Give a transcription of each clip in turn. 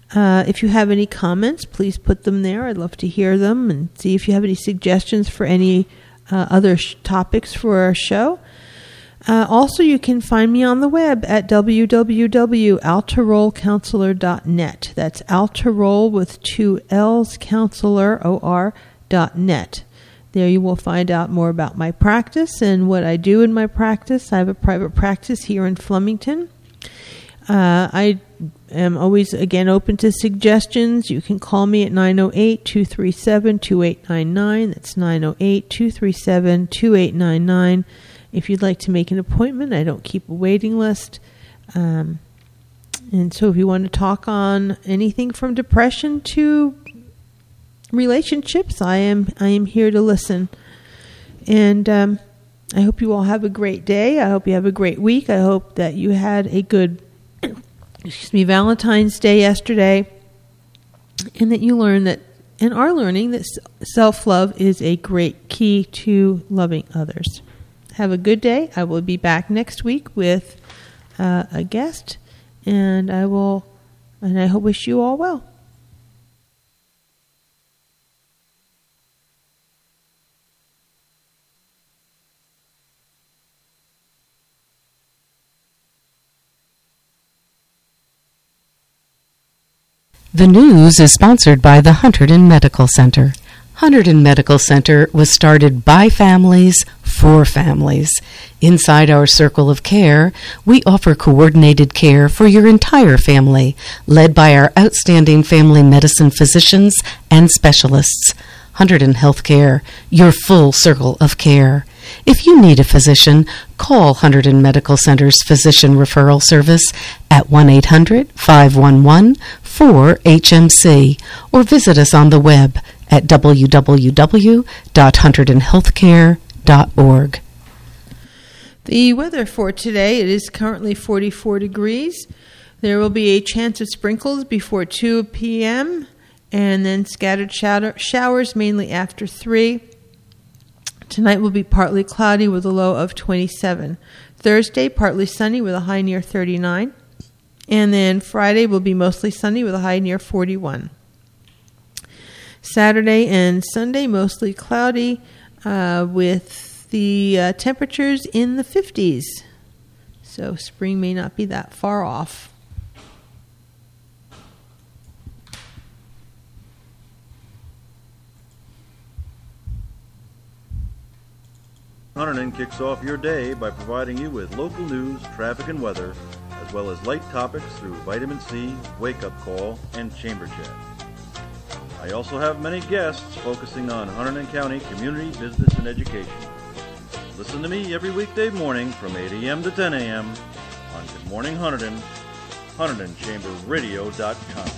If you have any comments, please put them there. I'd love to hear them and see if you have any suggestions for any other topics for our show. Also, you can find me on the web at www.altarollcounselor.net. That's Altaroll with 2 L's, counselor, O-R.net. There you will find out more about my practice and what I do in my practice. I have a private practice here in Flemington. I am always, again, open to suggestions. You can call me at 908-237-2899. That's 908-237-2899. If you'd like to make an appointment, I don't keep a waiting list. And so if you want to talk on anything from depression to relationships, I am here to listen. And I hope you all have a great day. I hope you have a great week. I hope that you had a good Valentine's Day yesterday, and that you learn that and are learning that self-love is a great key to loving others. Have a good day. I will be back next week with a guest, and I wish you all well. The news is sponsored by the Hunterdon Medical Center. Hunterdon Medical Center was started by families for families. Inside our circle of care, we offer coordinated care for your entire family, led by our outstanding family medicine physicians and specialists. Hunterdon Healthcare, your full circle of care. If you need a physician, call Hunterdon Medical Center's Physician Referral Service at 1-800-511-4HMC or visit us on the web at www.hunterdonhealthcare.org. The weather for today, it is currently 44 degrees. There will be a chance of sprinkles before 2 p.m. and then scattered showers mainly after 3. Tonight will be partly cloudy with a low of 27. Thursday, partly sunny with a high near 39. And then Friday will be mostly sunny with a high near 41. Saturday and Sunday, mostly cloudy with the temperatures in the 50s. So spring may not be that far off. Hunterdon kicks off your day by providing you with local news, traffic, and weather, as well as light topics through Vitamin C, Wake Up Call, and Chamber Chat. I also have many guests focusing on Hunterdon County community, business, and education. Listen to me every weekday morning from 8 a.m. to 10 a.m. on Good Morning Hunterdon, HunterdonChamberRadio.com.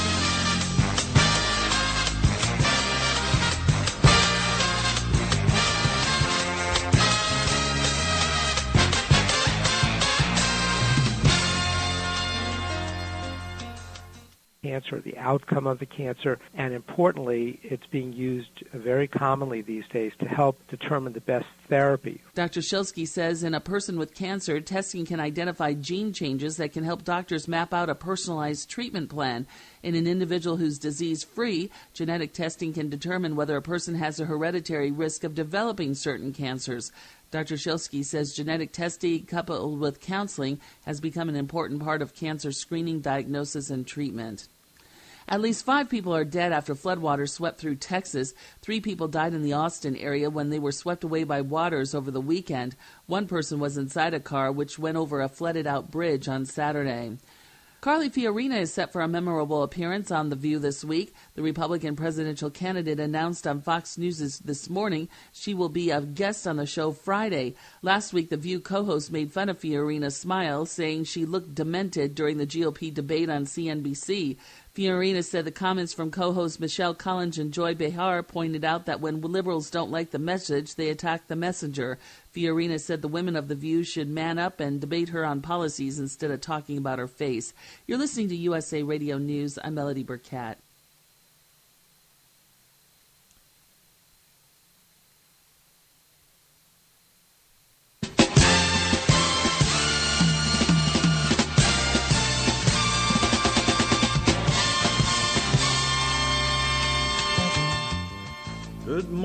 Cancer, the outcome of the cancer, and importantly, it's being used very commonly these days to help determine the best therapy. Dr. Shilsky says in a person with cancer, testing can identify gene changes that can help doctors map out a personalized treatment plan. In an individual who's disease-free, genetic testing can determine whether a person has a hereditary risk of developing certain cancers. Dr. Shilsky says genetic testing coupled with counseling has become an important part of cancer screening, diagnosis, and treatment. At least 5 people are dead after floodwaters swept through Texas. 3 people died in the Austin area when they were swept away by waters over the weekend. 1 person was inside a car which went over a flooded-out bridge on Saturday. Carly Fiorina is set for a memorable appearance on The View this week. The Republican presidential candidate announced on Fox News this morning she will be a guest on the show Friday. Last week, The View co-host made fun of Fiorina's smile, saying she looked demented during the GOP debate on CNBC. Fiorina said the comments from co-hosts Michelle Collins and Joy Behar pointed out that when liberals don't like the message, they attack the messenger. Fiorina said the women of The View should man up and debate her on policies instead of talking about her face. You're listening to USA Radio News. I'm Melody Burkett.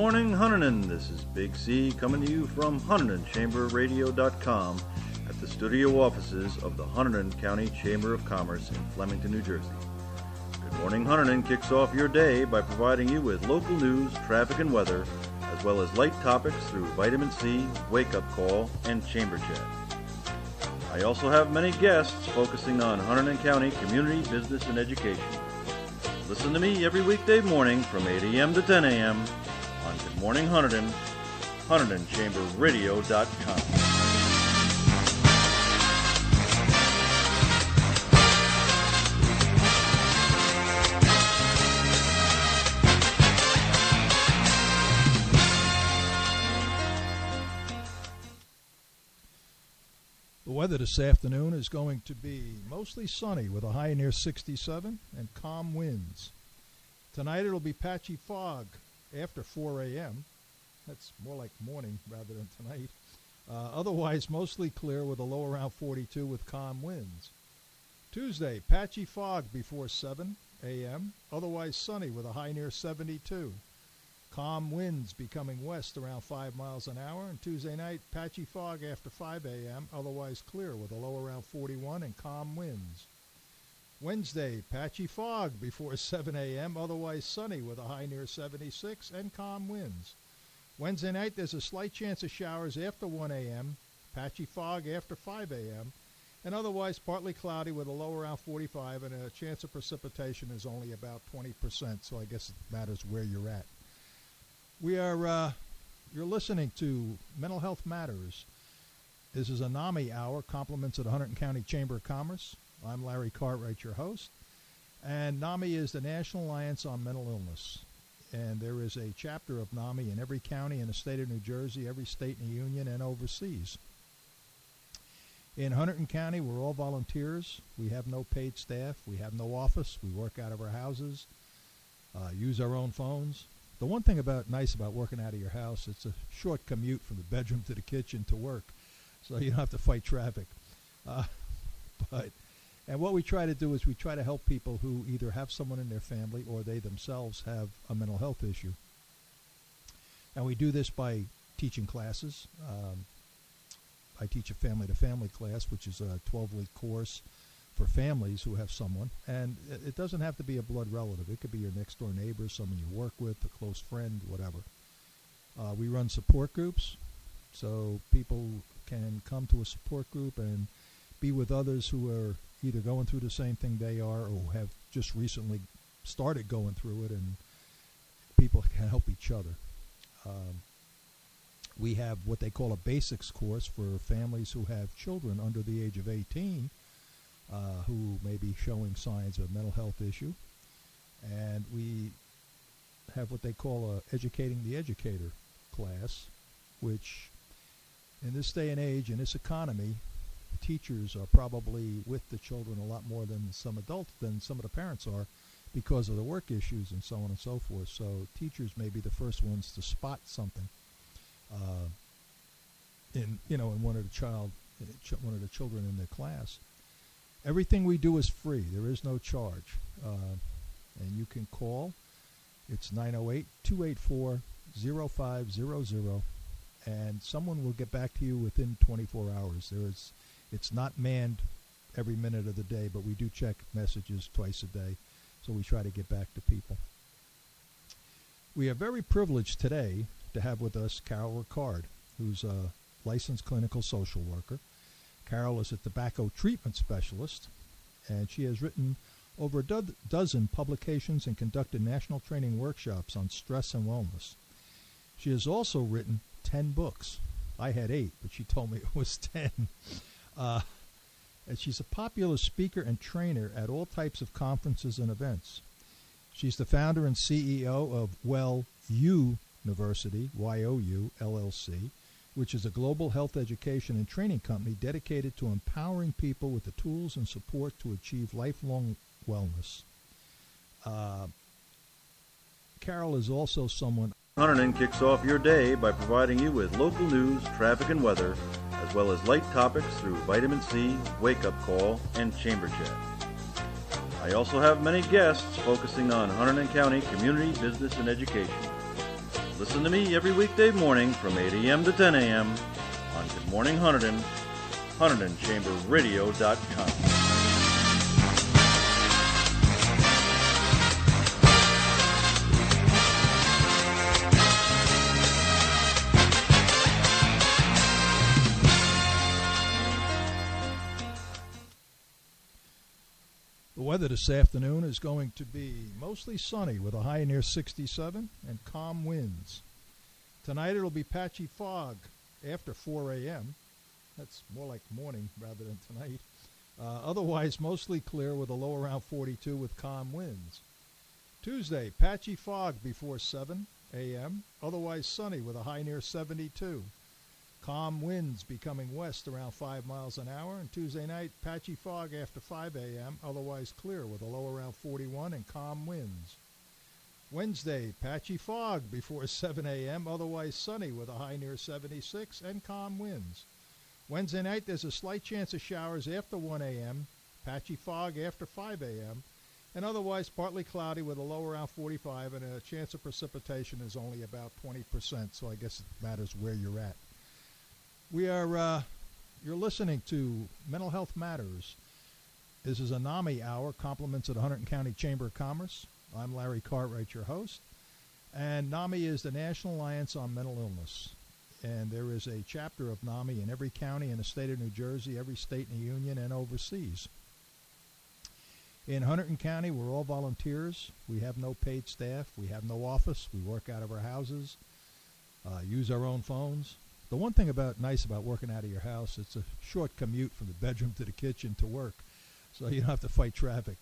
morning, Huntington. This is Big C coming to you from HuntingtonChamberRadio.com at the studio offices of the Hunterdon County Chamber of Commerce in Flemington, New Jersey. Good morning, Hunterdon kicks off your day by providing you with local news, traffic, and weather, as well as light topics through Vitamin C, Wake Up Call, and Chamber Chat. I also have many guests focusing on Hunterdon County community, business, and education. Listen to me every weekday morning from 8 a.m. to 10 a.m. on Good Morning Hunterdon, HuntingtonChamberRadio.com. The weather this afternoon is going to be mostly sunny with a high near 67 and calm winds. Tonight it'll be patchy fog after 4 a.m. That's more like morning rather than tonight. Otherwise mostly clear with a low around 42 with calm winds. Tuesday, patchy fog before 7 a.m. Otherwise sunny with a high near 72. Calm winds becoming west around 5 miles an hour. And Tuesday night, patchy fog after 5 a.m., otherwise clear with a low around 41 and calm winds. Wednesday, patchy fog before 7 a.m., otherwise sunny with a high near 76 and calm winds. Wednesday night, there's a slight chance of showers after 1 a.m., patchy fog after 5 a.m., and otherwise partly cloudy with a low around 45, and a chance of precipitation is only about 20%, so I guess it matters where you're at. You're listening to Mental Health Matters. This is a NAMI hour, compliments of the Hunterdon County Chamber of Commerce. I'm Larry Cartwright, your host. And NAMI is the National Alliance on Mental Illness. And there is a chapter of NAMI in every county in the state of New Jersey, every state in the union, and overseas. In Hunterdon County, we're all volunteers. We have no paid staff. We have no office. We work out of our houses, use our own phones. The one thing nice about working out of your house, it's a short commute from the bedroom to the kitchen to work, so you don't have to fight traffic. And what we try to do is we try to help people who either have someone in their family or they themselves have a mental health issue. And we do this by teaching classes. I teach a family-to-family class, which is a 12-week course for families who have someone, and it doesn't have to be a blood relative. It could be your next-door neighbor, someone you work with, a close friend, whatever. We run support groups, so people can come to a support group and be with others who are either going through the same thing they are or have just recently started going through it, and people can help each other. We have what they call a basics course for families who have children under the age of 18 who may be showing signs of a mental health issue. And we have what they call a Educating the Educator class, which in this day and age, in this economy, teachers are probably with the children a lot more than some of the parents are because of the work issues and so on and so forth. So teachers may be the first ones to spot something in one of the children in their class. Everything we do is free. There is no charge. And you can call. It's 908-284-0500, and someone will get back to you within 24 hours. It's not manned every minute of the day, but we do check messages twice a day, so we try to get back to people. We are very privileged today to have with us Carol Ricard, who's a licensed clinical social worker. Carol is a tobacco treatment specialist, and she has written over a dozen publications and conducted national training workshops on stress and wellness. She has also written 10 books. I had 8, but she told me it was 10. And she's a popular speaker and trainer at all types of conferences and events. She's the founder and CEO of Well University, YOU, LLC, which is a global health education and training company dedicated to empowering people with the tools and support to achieve lifelong wellness. Carol is also someone... Hunterdon kicks off your day by providing you with local news, traffic, and weather, as well as light topics through Vitamin C, Wake Up Call, and Chamber Chat. I also have many guests focusing on Hunterdon County community, business, and education. Listen to me every weekday morning from 8 a.m. to 10 a.m. on Good Morning Hunterdon, HunterdonChamberRadio.com. The weather this afternoon is going to be mostly sunny with a high near 67 and calm winds. Tonight it'll be patchy fog after 4 a.m. That's more like morning rather than tonight. Otherwise mostly clear with a low around 42 with calm winds. Tuesday, patchy fog before 7 a.m. Otherwise sunny with a high near 72. Calm winds becoming west around 5 miles an hour. And Tuesday night, patchy fog after 5 a.m., otherwise clear with a low around 41 and calm winds. Wednesday, patchy fog before 7 a.m., otherwise sunny with a high near 76 and calm winds. Wednesday night, there's a slight chance of showers after 1 a.m., patchy fog after 5 a.m., and otherwise partly cloudy with a low around 45, and a chance of precipitation is only about 20%, so I guess it matters where you're at. You're listening to Mental Health Matters. This is a NAMI hour, compliments of the Hunterdon County Chamber of Commerce. I'm Larry Cartwright, your host. And NAMI is the National Alliance on Mental Illness. And there is a chapter of NAMI in every county in the state of New Jersey, every state in the union, and overseas. In Hunterdon County, we're all volunteers. We have no paid staff. We have no office. We work out of our houses, use our own phones. The one thing nice about working out of your house, it's a short commute from the bedroom to the kitchen to work, so you don't have to fight traffic.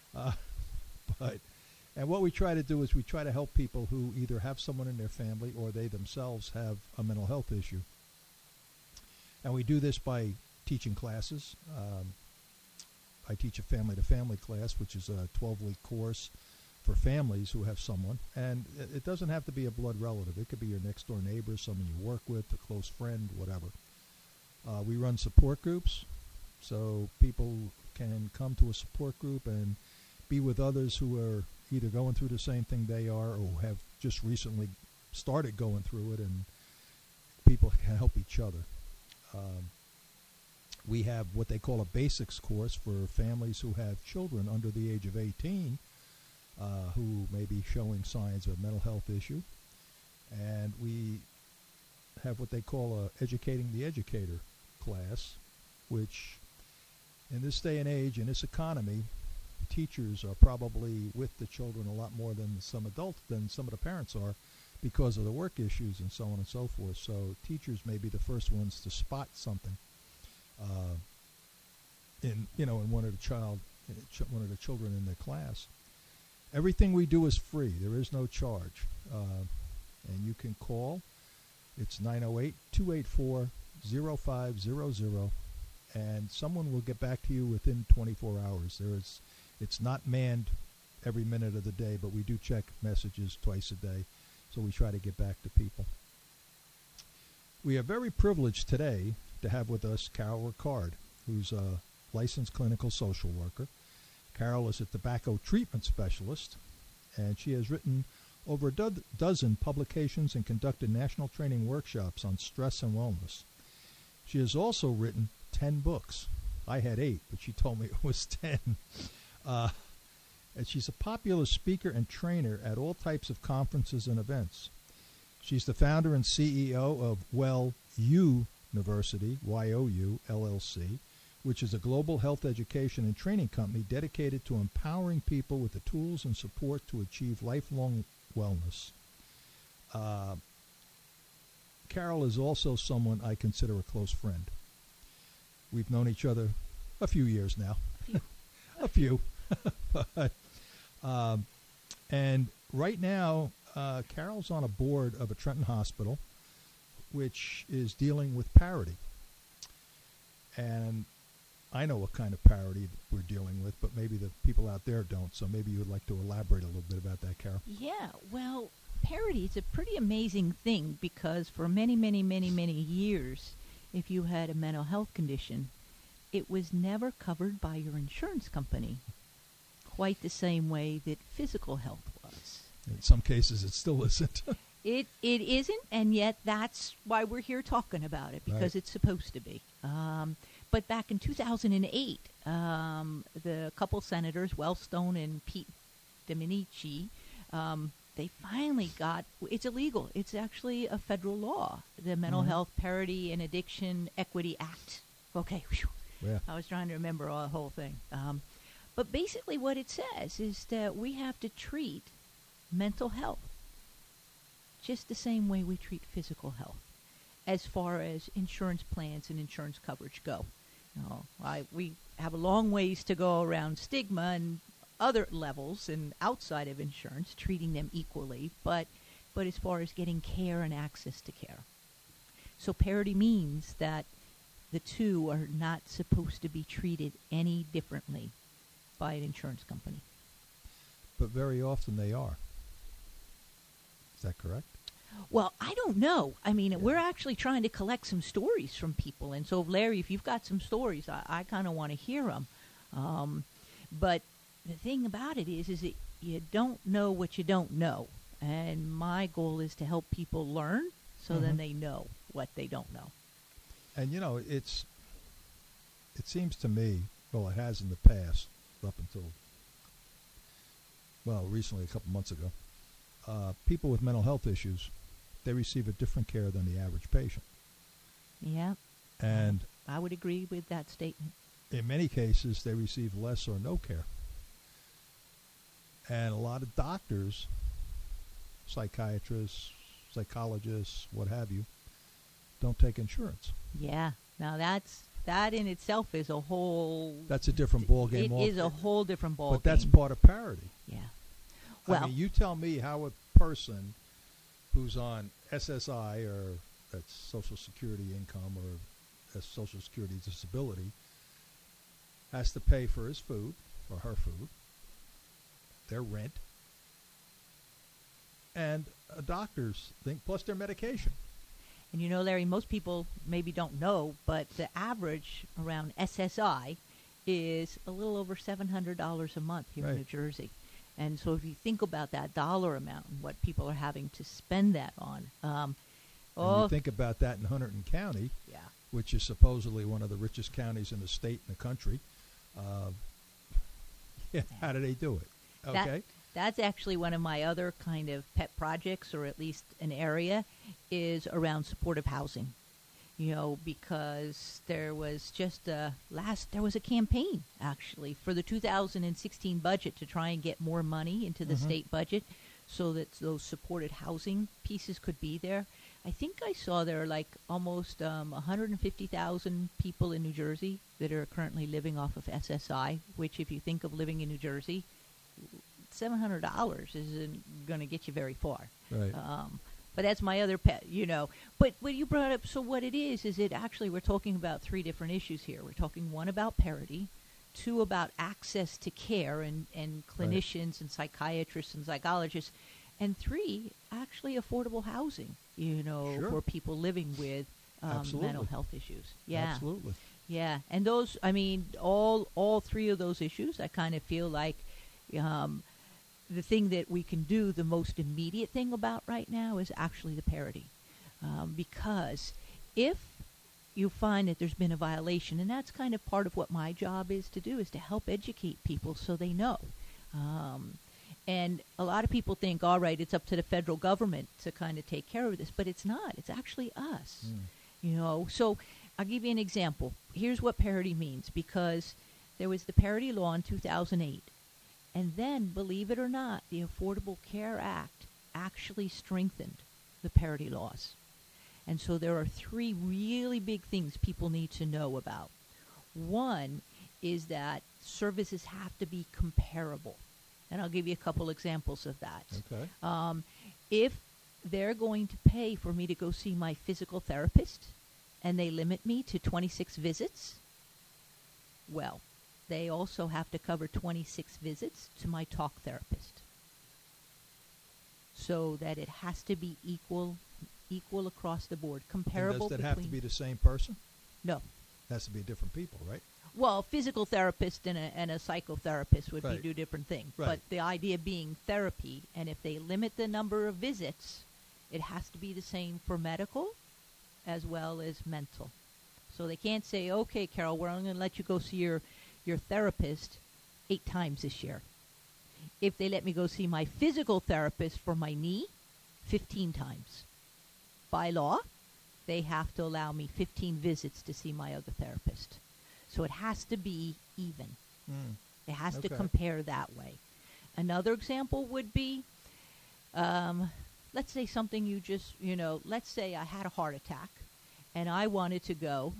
And what we try to do is we try to help people who either have someone in their family or they themselves have a mental health issue. And we do this by teaching classes. I teach a family-to-family class, which is a 12-week course for families who have someone. And it doesn't have to be a blood relative. It could be your next-door neighbor, someone you work with, a close friend, whatever. We run support groups, so people can come to a support group and be with others who are either going through the same thing they are or have just recently started going through it, and people can help each other. We have what they call a basics course for families who have children under the age of 18 who may be showing signs of a mental health issue. And we have what they call a Educating the Educator class, which in this day and age, in this economy, teachers are probably with the children a lot more than some of the parents are because of the work issues and so on and so forth. So teachers may be the first ones to spot something in one of the children in the class. Everything we do is free. There is no charge. And you can call. It's 908-284-0500, and someone will get back to you within 24 hours. It's not manned every minute of the day, but we do check messages twice a day, so we try to get back to people. We are very privileged today to have with us Carol Ricard, who's a licensed clinical social worker. Carol is a tobacco treatment specialist, and she has written over a dozen publications and conducted national training workshops on stress and wellness. She has also written 10 books. I had 8, but she told me it was 10. And she's a popular speaker and trainer at all types of conferences and events. She's the founder and CEO of Well University, YOU, LLC, which is a global health education and training company dedicated to empowering people with the tools and support to achieve lifelong wellness. Carol is also someone I consider a close friend. We've known each other a few years now. A few. And right now, Carol's on a board of a Trenton hospital, which is dealing with parity. And I know what kind of parity we're dealing with, but maybe the people out there don't. So maybe you would like to elaborate a little bit about that, Carol. Yeah, well, parity is a pretty amazing thing because for many, many, many, many years, if you had a mental health condition, it was never covered by your insurance company, quite the same way that physical health was. In some cases, it still isn't. It isn't, and yet that's why we're here talking about it, because Right. it's supposed to be. But back in 2008, the couple senators, Wellstone and Pete Domenici, they finally got, it's illegal. It's actually a federal law, the Mental Health Parity and Addiction Equity Act. Okay, whew. Yeah. I was trying to remember the whole thing. But basically what it says is that we have to treat mental health just the same way we treat physical health as far as insurance plans and insurance coverage go. We have a long ways to go around stigma and other levels and outside of insurance, treating them equally, but as far as getting care and access to care. So parity means that the two are not supposed to be treated any differently by an insurance company. But very often they are. Is that correct? Well, I don't know. I mean, we're actually trying to collect some stories from people. And so, Larry, if you've got some stories, I kind of want to hear them. But the thing about it is that you don't know what you don't know. And my goal is to help people learn so then they know what they don't know. And, it seems to me, well, it has in the past, up until, recently, a couple months ago, people with mental health issues, they receive a different care than the average patient. Yeah. And I would agree with that statement. In many cases, they receive less or no care. And a lot of doctors, psychiatrists, psychologists, what have you, don't take insurance. Yeah. Now that in itself is a whole... That's a different ballgame. It is a whole different ballgame. But that's part of parity. Yeah. Well, I mean, you tell me how a person who's on SSI, or that's Social Security income, or that's Social Security disability, has to pay for his food, or her food, their rent, and a doctor's thing, plus their medication. And Larry, most people maybe don't know, but the average around SSI is a little over $700 a month here in New Jersey. And so if you think about that dollar amount and what people are having to spend that on. And you think about that in Hunterdon County, which is supposedly one of the richest counties in the state and the country. How do they do it? Okay. That's actually one of my other kind of pet projects, or at least an area, is around supportive housing. Because there was just there was a campaign actually for the 2016 budget to try and get more money into the state budget so that those supported housing pieces could be there. I think I saw there are like almost 150,000 people in New Jersey that are currently living off of SSI, which if you think of living in New Jersey, $700 isn't going to get you very far. Right. But that's my other pet, But what you brought up, so what it is it actually, we're talking about three different issues here. We're talking one about parity, two about access to care and clinicians and psychiatrists and psychologists, and three, actually affordable housing, for people living with mental health issues. Yeah. Absolutely. Yeah. And those, I mean, all three of those issues, I kind of feel like the thing that we can do, the most immediate thing about right now, is actually the parity. Because if you find that there's been a violation, and that's kind of part of what my job is to do, is to help educate people so they know. And a lot of people think, all right, it's up to the federal government to kind of take care of this, but it's not. It's actually us. So I'll give you an example. Here's what parity means, because there was the parity law in 2008. And then, believe it or not, the Affordable Care Act actually strengthened the parity laws. And so there are three really big things people need to know about. One is that services have to be comparable. And I'll give you a couple examples of that. Okay. If they're going to pay for me to go see my physical therapist and they limit me to 26 visits, well, they also have to cover 26 visits to my talk therapist. So that it has to be equal across the board, comparable. And does that have to be the same person? No. It has to be different people, right? Well, a physical therapist and a psychotherapist would be two different things. Right. But the idea being therapy, and if they limit the number of visits, It has to be the same for medical as well as mental. So they can't say, okay, Carol, we're only going to let you go see your therapist 8 times this year. If they let me go see my physical therapist for my knee, 15 times. By law, they have to allow me 15 visits to see my other therapist. So it has to be even. It has to compare that way. Another example would be, let's say something let's say I had a heart attack and I wanted to go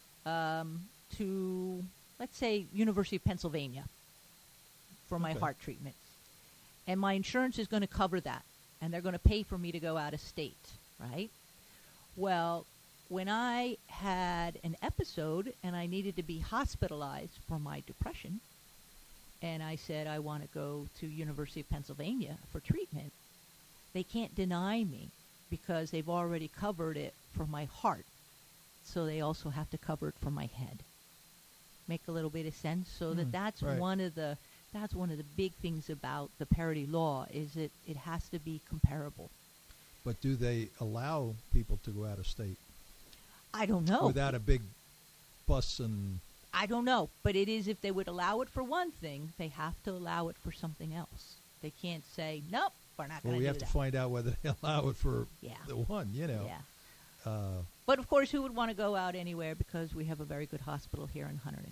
to, let's say, University of Pennsylvania for my heart treatment. And my insurance is going to cover that. And they're going to pay for me to go out of state, right? Well, when I had an episode and I needed to be hospitalized for my depression, and I said I want to go to University of Pennsylvania for treatment, they can't deny me because they've already covered it for my heart. So they also have to cover it for my head. Make a little bit of sense? So that's right. one of the big things about the parity law is it has to be comparable. But do they allow people to go out of state? I don't know. Without a big bus and... I don't know. But it is, if they would allow it for one thing, they have to allow it for something else. They can't say, nope, we're not going to do that. Well, we have to find out whether they allow it for the one, Yeah. But, of course, who would want to go out anywhere because we have a very good hospital here in Hunterdon.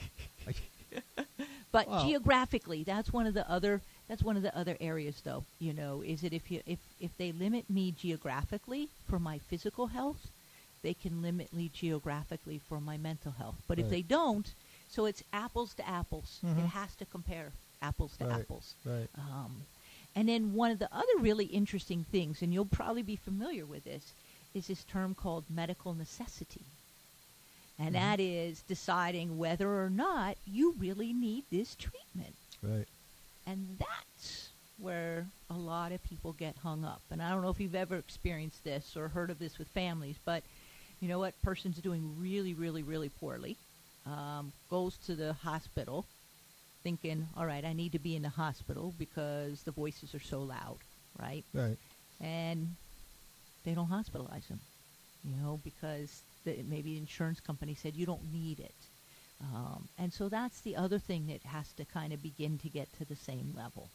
But geographically, that's one of the other areas, though. Is that if they limit me geographically for my physical health, they can limit me geographically for my mental health. But if they don't, so it's apples to apples. It has to compare apples to apples. Right. And then one of the other really interesting things, and you'll probably be familiar with this, is this term called medical necessity. And that is deciding whether or not you really need this treatment. Right. And that's where a lot of people get hung up. And I don't know if you've ever experienced this or heard of this with families, but you know what? Person's doing really, really, really poorly, goes to the hospital thinking, all right, I need to be in the hospital because the voices are so loud, right? Right. And they don't hospitalize them, because maybe the insurance company said you don't need it. And so that's the other thing that has to kind of begin to get to the same level.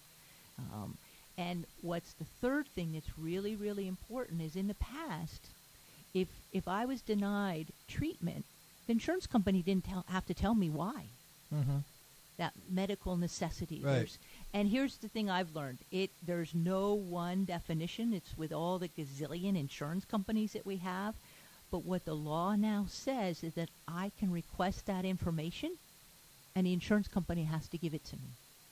And what's the third thing that's really, really important is in the past, if I was denied treatment, the insurance company didn't have to tell me why. That medical necessity. Right. And here's the thing I've learned. There's no one definition. It's with all the gazillion insurance companies that we have. But what the law now says is that I can request that information, and the insurance company has to give it to me.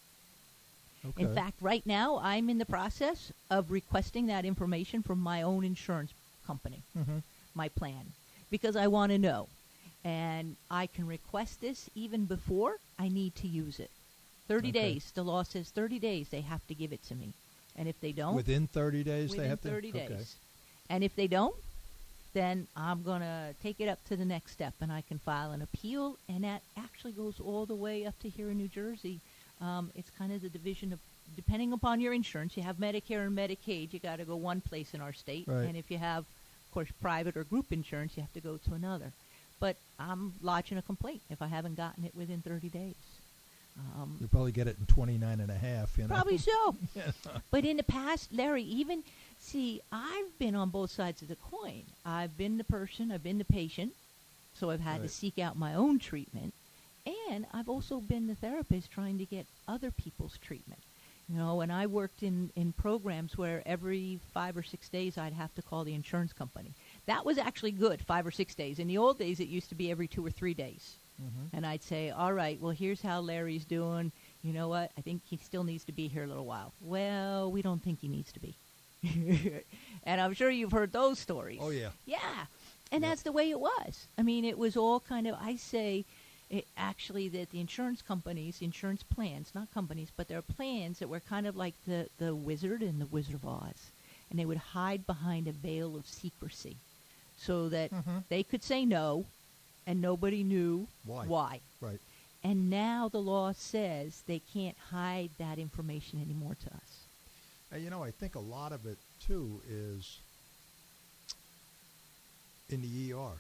Okay. In fact, right now, I'm in the process of requesting that information from my own insurance company, my plan, because I want to know. And I can request this even before I need to use it. 30 days. The law says 30 days they have to give it to me. And if they don't... Within 30 days they have to... Within 30 days. And if they don't, then I'm going to take it up to the next step, and I can file an appeal, and that actually goes all the way up to here in New Jersey. It's kind of the division of, depending upon your insurance, you have Medicare and Medicaid, you got to go one place in our state. Right. And if you have, of course, private or group insurance, you have to go to another. But I'm lodging a complaint if I haven't gotten it within 30 days. You'll probably get it in 29 and a half. Probably so. But in the past, Larry, I've been on both sides of the coin. I've been the person, I've been the patient, so I've had to seek out my own treatment. And I've also been the therapist trying to get other people's treatment. And I worked in programs where every 5 or 6 days I'd have to call the insurance company. That was actually good, 5 or 6 days. In the old days, it used to be every 2 or 3 days. And I'd say, all right, well, here's how Larry's doing. You know what? I think he still needs to be here a little while. Well, we don't think he needs to be. And I'm sure you've heard those stories. Oh, yeah. Yeah. And that's the way it was. I mean, it was all kind of, I say, actually that the insurance companies, insurance plans, not companies, but there are plans that were kind of like the Wizard and the Wizard of Oz. And they would hide behind a veil of secrecy so that they could say no, and nobody knew why. Right. And now the law says they can't hide that information anymore to us. I think a lot of it, too, is in the ER.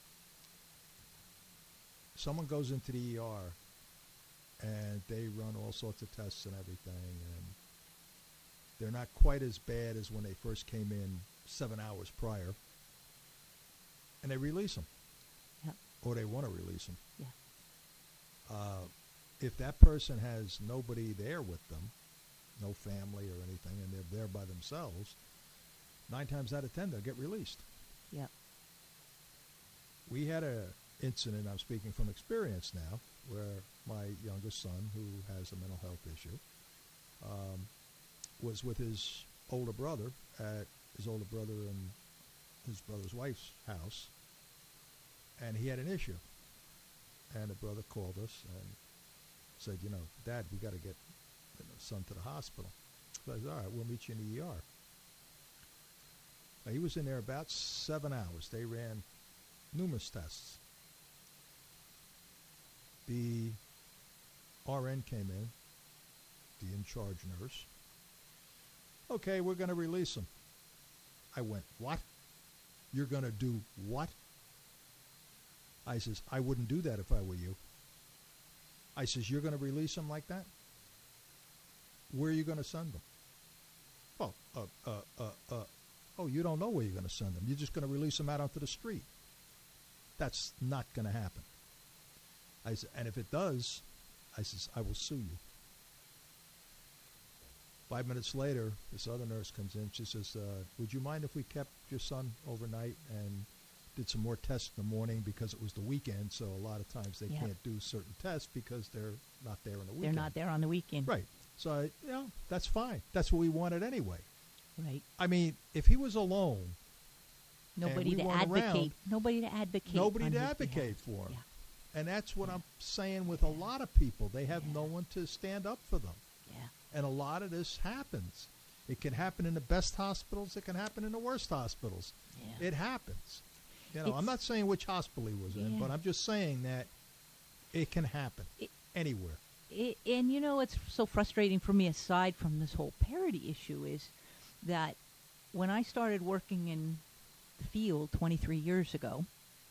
Someone goes into the ER and they run all sorts of tests and everything, and they're not quite as bad as when they first came in 7 hours prior, and they release them. Yep. Or they want to release them. Yeah. If that person has nobody there with them, no family or anything, and they're there by themselves, 9 times out of 10 they'll get released. Yeah. We had a incident, I'm speaking from experience now, where my youngest son, who has a mental health issue, was with his older brother at his older brother and his brother's wife's house, and he had an issue. And the brother called us and said, Dad, we got to get son to the hospital. So I said, all right, we'll meet you in the ER. Now, he was in there about 7 hours. They ran numerous tests. The RN came in, the in-charge nurse. Okay, we're going to release him. I went, what? You're going to do what? I says, I wouldn't do that if I were you. I says, you're going to release him like that? Where are you going to send him? Oh, you don't know where you're going to send him. You're just going to release him out onto the street. That's not going to happen. I said, and if it does, I says, I will sue you. 5 minutes later, this other nurse comes in. She says, would you mind if we kept your son overnight and did some more tests in the morning, because it was the weekend, so a lot of times they can't do certain tests because they're not there on the weekend. They're not there on the weekend. Right. So, that's fine. That's what we wanted anyway. Right. I mean, if he was alone, nobody to advocate. Nobody to advocate. Nobody to advocate for him. Yeah. And that's what I'm saying with a lot of people. They have no one to stand up for them. Yeah. And a lot of this happens. It can happen in the best hospitals. It can happen in the worst hospitals. Yeah. It happens. I'm not saying which hospital he was in, but I'm just saying that it can happen anywhere. And what's so frustrating for me, aside from this whole parity issue, is that when I started working in the field 23 years ago,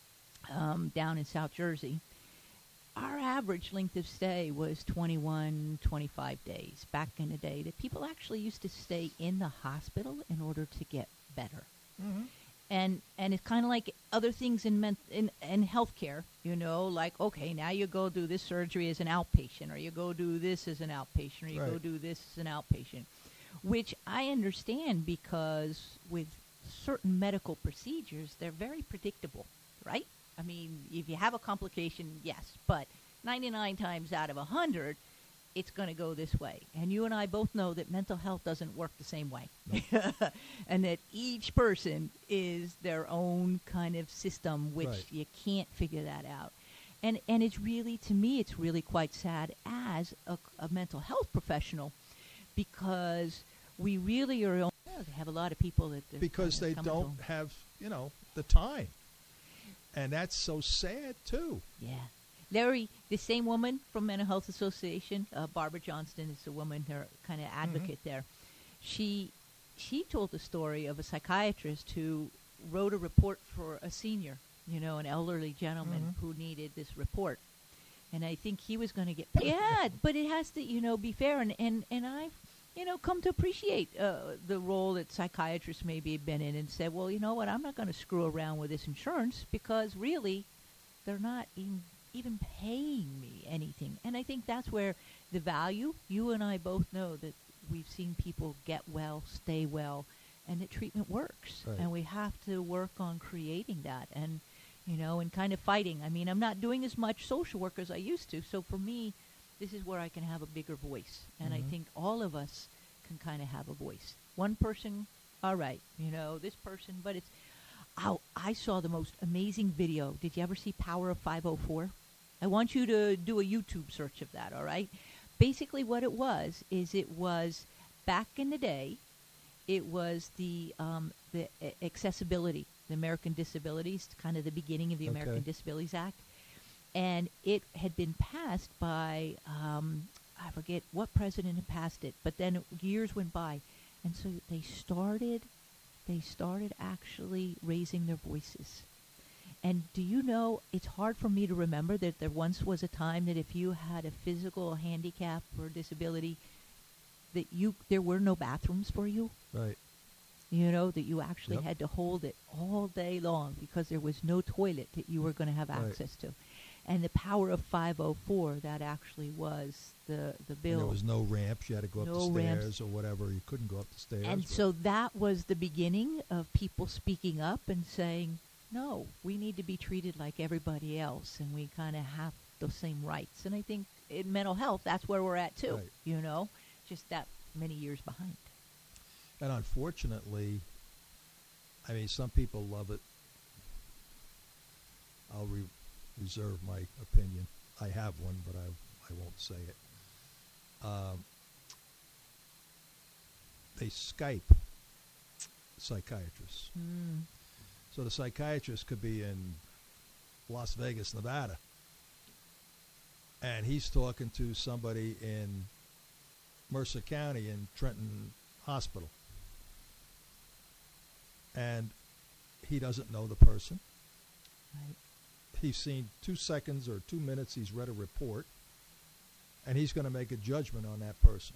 down in South Jersey, our average length of stay was 21, 25 days back in the day. That people actually used to stay in the hospital in order to get better. Mm-hmm. And it's kind of like other things in healthcare, like, okay, now you go do this surgery as an outpatient, or you go do this as an outpatient, or you go do this as an outpatient, which I understand, because with certain medical procedures, they're very predictable, right? I mean, if you have a complication, yes, but 99 times out of 100, it's going to go this way. And you and I both know that mental health doesn't work the same way. Nope. And that each person is their own kind of system, which you can't figure that out. And it's really, to me, it's really quite sad as a mental health professional, because we really are, they have a lot of people that... Because they don't have, the time. And that's so sad, too. Yeah. Larry, the same woman from Mental Health Association, Barbara Johnston is the woman, her kind of advocate there. She told the story of a psychiatrist who wrote a report for a senior, an elderly gentleman who needed this report. And I think he was going to get paid. Yeah, but it has to, be fair. And I've, come to appreciate the role that psychiatrists maybe have been in, and said, well, you know what, I'm not going to screw around with this insurance, because really they're not even paying me anything. And I think that's where the value, you and I both know that we've seen people get well, stay well, and that treatment works. Right. And we have to work on creating that and, and kind of fighting. I mean, I'm not doing as much social work as I used to. So for me, this is where I can have a bigger voice. And I think all of us can kind of have a voice. One person, all right, this person, but it's, I saw the most amazing video. Did you ever see Power of 504? I want you to do a YouTube search of that, all right? Basically what it was is, it was back in the day, it was the accessibility, the American Disabilities, kind of the beginning of the American Disabilities Act. And it had been passed by, I forget what president had passed it, but then years went by. And so they started actually raising their voices And do you know, it's hard for me to remember that there once was a time that if you had a physical handicap or disability, that there were no bathrooms for you. Right. You know, that you actually Yep. had to hold it all day long because there was no toilet that you were going to have Right. access to. And the power of 504, that actually was the And bill. there was no ramps. You had to go up No the ramps. stairs or whatever. You couldn't go up the stairs. And but- so that was the beginning of people speaking up and saying, no, we need to be treated like everybody else, and we kind of have those same rights. And I think in mental health, that's where we're at too, Right. you know, just that many years behind. And unfortunately, I mean, some people love it. I'll reserve my opinion. I have one, but I won't say it. They Skype psychiatrists. Mm. So the psychiatrist could be in Las Vegas, Nevada, and he's talking to somebody in Mercer County in Trenton Hospital. And he doesn't know the person. Right. He's seen 2 seconds or 2 minutes, he's read a report, and he's going to make a judgment on that person.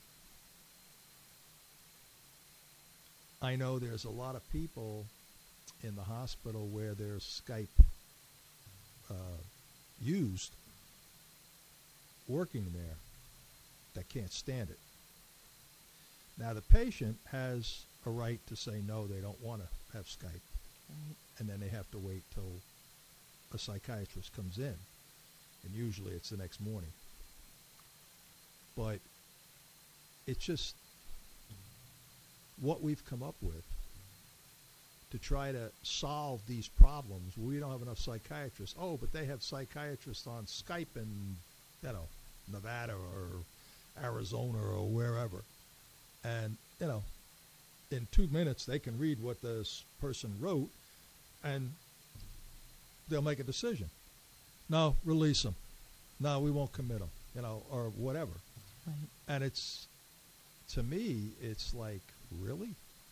I know there's a lot of people in the hospital where there's Skype used working there that can't stand it. Now the patient has a right to say no, they don't want to have Skype, Right. and then they have to wait till a psychiatrist comes in, and usually it's the next morning. But it's just what we've come up with to try to solve these problems. We don't have enough psychiatrists. Oh, but they have psychiatrists on Skype in, Nevada or Arizona or wherever. And, in 2 minutes they can read what this person wrote and they'll make a decision. No, release them. No, we won't commit them, or whatever. Right. And to me, it's like, really?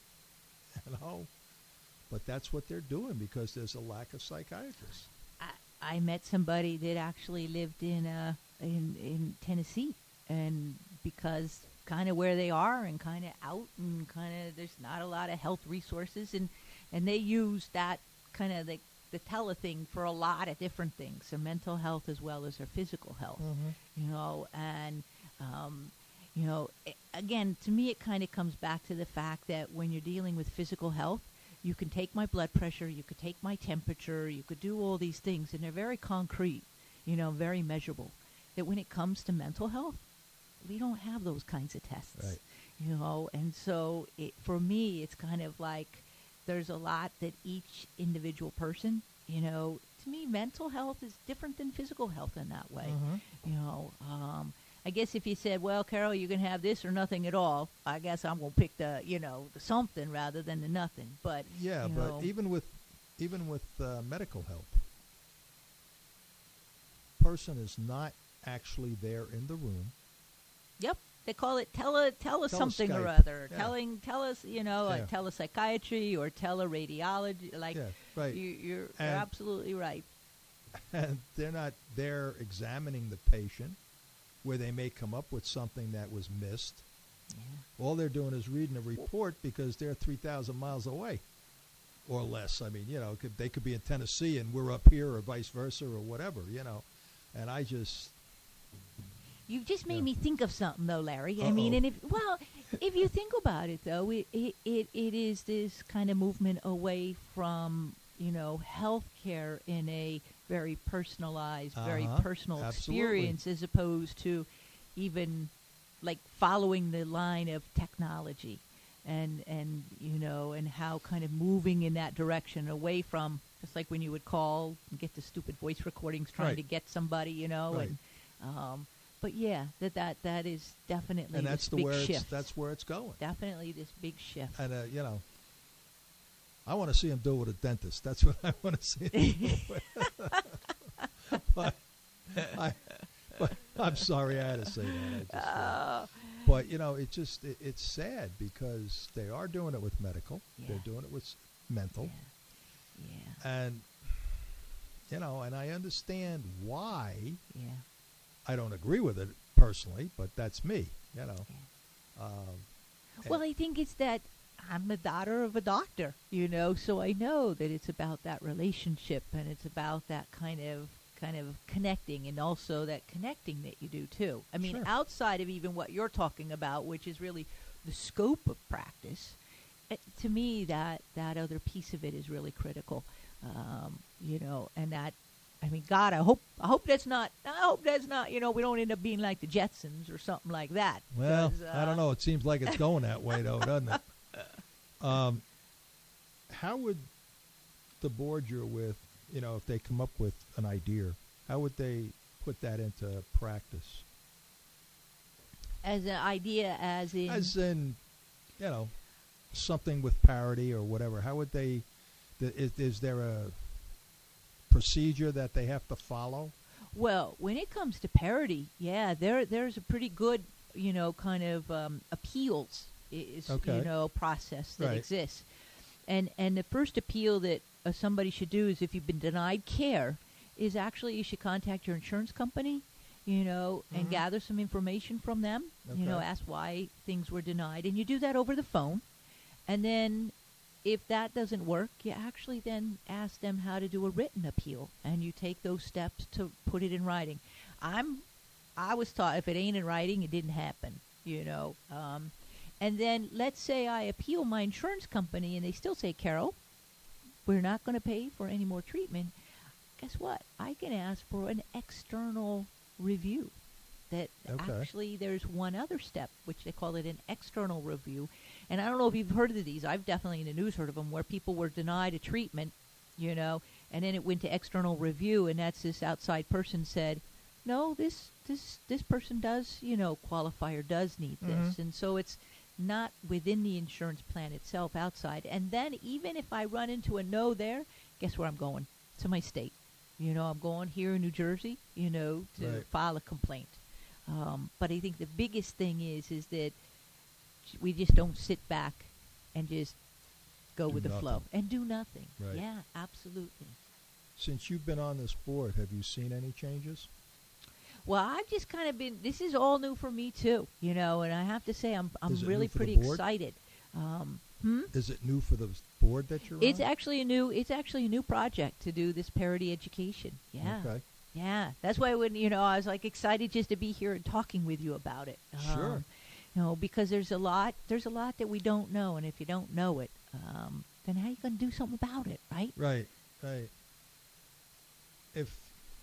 But that's what they're doing because there's a lack of psychiatrists. I met somebody that actually lived in Tennessee, and because kind of where they are and kind of out and kind of there's not a lot of health resources, and they use that kind of the tele-thing for a lot of different things, their mental health as well as their physical health, again, to me it kind of comes back to the fact that when you're dealing with physical health, you can take my blood pressure, you could take my temperature, you could do all these things, and they're very concrete, very measurable. That when it comes to mental health, we don't have those kinds of tests, right. And so for me, it's kind of like there's a lot that each individual person, to me, mental health is different than physical health in that way. I guess if you said, well, Carol, you can have this or nothing at all, I guess I'm going to pick the something rather than the nothing. But yeah, but even with medical help, person is not actually there in the room. Yep, they call it tele something or Skype. other. Yeah. Tell us, like telepsychiatry or teleradiology. Like, yeah, right. You're absolutely right. And they're not there examining the patient, where they may come up with something that was missed. Yeah. All they're doing is reading a report because they're 3,000 miles away or less. I mean, they could be in Tennessee and we're up here or vice versa or whatever, And I just... You've just made Yeah. me think of something, though, Larry. I Uh-oh. mean, and if you think about it, though, it is this kind of movement away from, healthcare in a very personalized, very personal Absolutely. experience, as opposed to even like following the line of technology, and how kind of moving in that direction away from just like when you would call and get the stupid voice recordings trying Right. to get somebody, Right. and but yeah, that is definitely And that's this big shift. that's where it's going. Definitely this big shift. And I want to see him do it with a dentist. That's what I want to see him do with. but I'm sorry I had to say that. But it's sad because they are doing it with medical. Yeah. They're doing it with mental. Yeah. And and I understand why. Yeah. I don't agree with it personally, but that's me, Well, I think it's that I'm the daughter of a doctor, so I know that it's about that relationship and it's about that kind of connecting, and also that connecting that you do too. I mean, Sure. outside of even what you're talking about, which is really the scope of practice, to me that other piece of it is really critical. And that, I mean, God, I hope that's not, we don't end up being like the Jetsons or something like that. Well, I don't know. It seems like it's going that way, though, doesn't it? How would the board you're with, if they come up with an idea, how would they put that into practice? As an idea, as in, something with parity or whatever. How would they? Is there a procedure that they have to follow? Well, when it comes to parity, there's a pretty good, appeals process that exists. And the first appeal that somebody should do is, if you've been denied care, is actually you should contact your insurance company, and gather some information from them, ask why things were denied. And you do that over the phone. And then if that doesn't work, you actually then ask them how to do a written appeal, and you take those steps to put it in writing. I was taught if it ain't in writing, it didn't happen, and then let's say I appeal my insurance company and they still say, Carol, we're not going to pay for any more treatment. Guess what? I can ask for an external review. Actually, there's one other step, which they call it an external review. And I don't know if you've heard of these. I've definitely in the news heard of them, where people were denied a treatment, and then it went to external review, and that's this outside person said, no, this person does, qualify or does need this. And so it's not within the insurance plan itself, outside. And then even if I run into a no there, guess where I'm going? To my state. I'm going here in New Jersey, to file a complaint. But I think the biggest thing is that we just don't sit back and just go with the flow and do nothing. Right. Yeah, absolutely. Since you've been on this board, have you seen any changes? Well, I've just kind of been, this is all new for me too, and I have to say I'm really pretty excited. Is it new for the board that you're on? It's actually a new project to do this parity education. Yeah. Okay. Yeah. That's why when, I was like excited just to be here and talking with you about it. Sure. Because there's a lot that we don't know, and if you don't know it, then how are you going to do something about it, right? Right. If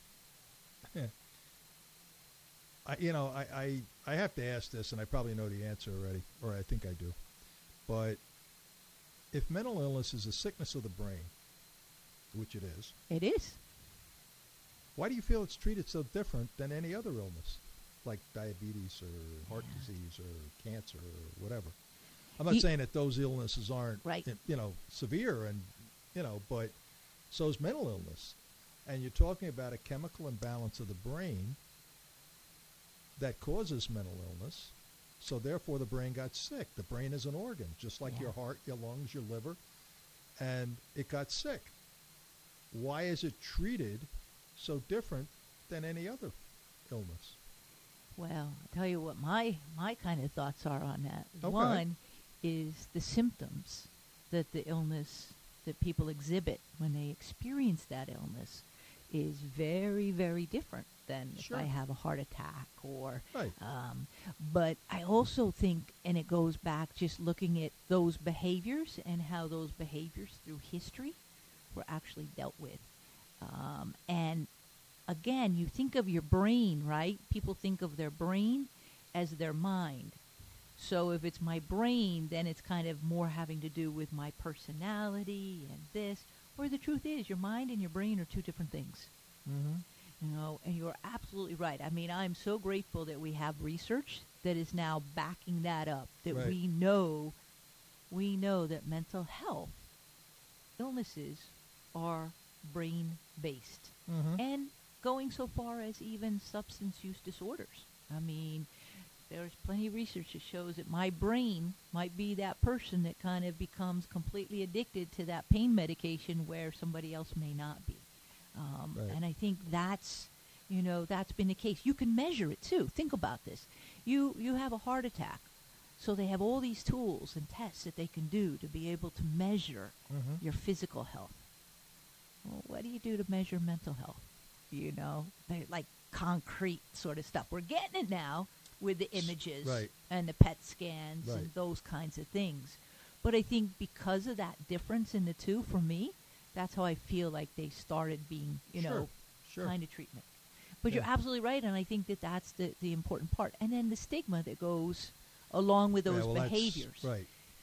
I have to ask this, and I probably know the answer already, or I think I do. But if mental illness is a sickness of the brain, which it is. It is. Why do you feel it's treated so different than any other illness, like diabetes or heart disease or cancer or whatever? I'm not saying that those illnesses aren't, severe, and but so is mental illness. And you're talking about a chemical imbalance of the brain that causes mental illness. So therefore the brain got sick. The brain is an organ, just like your heart, your lungs, your liver, and it got sick. Why is it treated so different than any other illness? Well, I'll tell you what my kind of thoughts are on that. Okay. One is the symptoms that the illness that people exhibit when they experience that illness is very, very different than if I have a heart attack or but I also think, and it goes back just looking at those behaviors and how those behaviors through history were actually dealt with. And again, you think of your brain, right? People think of their brain as their mind. So if it's my brain, then it's kind of more having to do with my personality and this. Where the truth is, your mind and your brain are two different things. And you're absolutely right. I mean, I'm so grateful that we have research that is now backing that up, that we know that mental health illnesses are brain-based. And going so far as even substance use disorders. I mean, there's plenty of research that shows that my brain might be that person that kind of becomes completely addicted to that pain medication where somebody else may not be. Right. And I think that's been the case. You can measure it too. Think about this. You have a heart attack, so they have all these tools and tests that they can do to be able to measure your physical health. Well, what do you do to measure mental health? They're like concrete sort of stuff. We're getting it now with the images and the PET scans and those kinds of things. But I think because of that difference in the two, for me, that's how I feel like they started being, kind of treatment. But you're absolutely right, and I think that that's the important part. And then the stigma that goes along with those behaviors. Right.